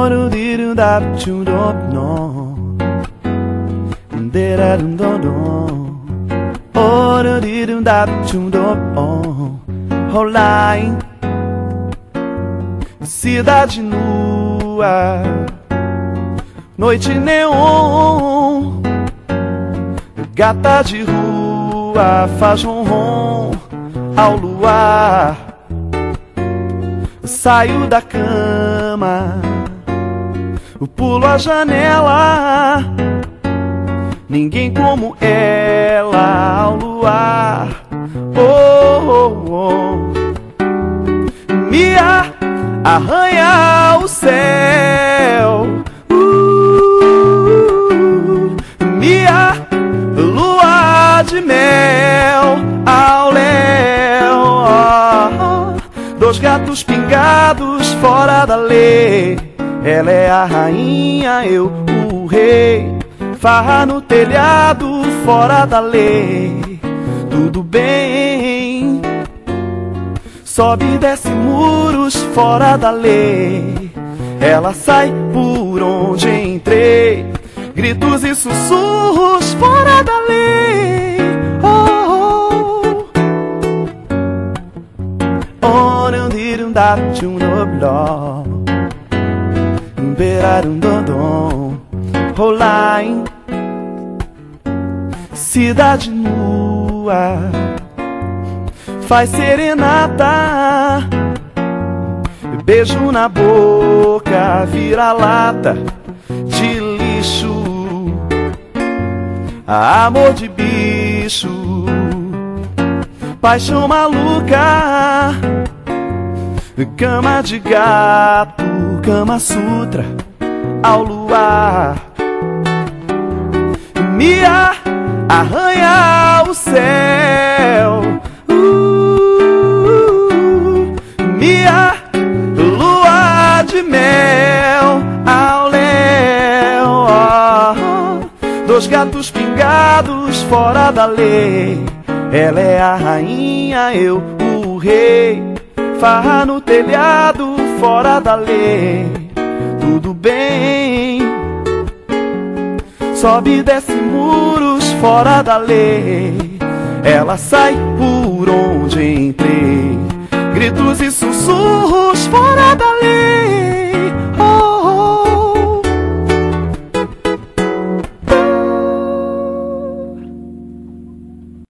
do dirum dap chum dop no. Derarum dom dom. Oh do dirum dap chum dop on. Rolai. Cidade nua, noite neon, gata de rua faz ronron ao luar. Saio da cama, pulo a janela, ninguém como ela ao luar. Oh, oh, oh. Mia arranha o céu, minha lua de mel ao léu. Dois gatos pingados fora da lei, ela é a rainha, eu o rei. Farra no telhado fora da lei, tudo bem. Sobe e desce muros fora da lei, ela sai por onde entrei. Gritos e sussurros fora da lei. Oh, oh, oh, não dirum dap chum nobló, berarum dodom, rolai. Cidade nua faz serenata, beijo na boca, vira-lata de lixo, amor de bicho, paixão maluca, cama de gato, Kama Sutra ao luar. Mia arranha o céu, minha lua de mel ao léu. Dois gatos pingados fora da lei, ela é a rainha, eu o rei. Farra no telhado fora da lei, tudo bem. Sobe e desce muros fora da lei, ela sai por onde entrei. Gritos e sussurros fora da lei. Oh.